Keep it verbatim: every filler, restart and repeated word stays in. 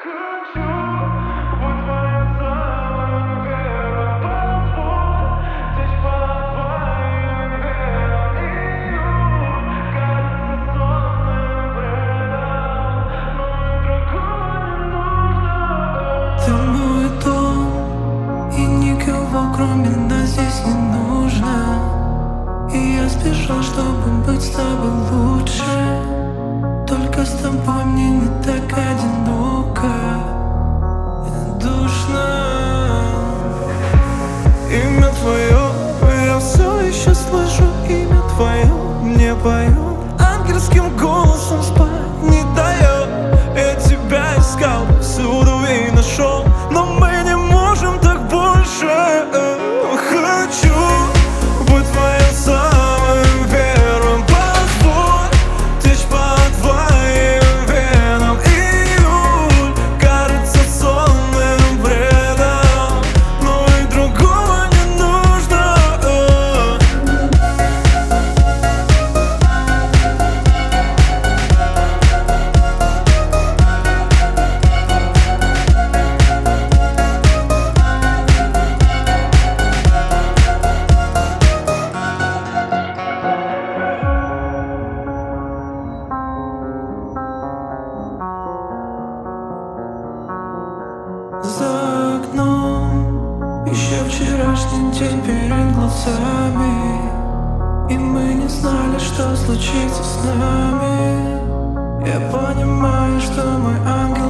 Ты мой дом, и никого кроме нас здесь не нужно. И я спешил, чтобы быть с тобой лучше. Только с тобой мне не так одиноко и душно. Имя твое, я все еще слышу имя твое. Мне поет ангельским голосом, спать не дает. Я тебя искал всюду и нашел, но мы не можем так больше. Хочу быть твоим самым первым. Позволь течь по твоим венам. Июль кажется сонным бредом, но и другого не нужно. За окном еще вчерашний день перед глазами, и мы не знали, что случится с нами. Я понимаю, что мой ангел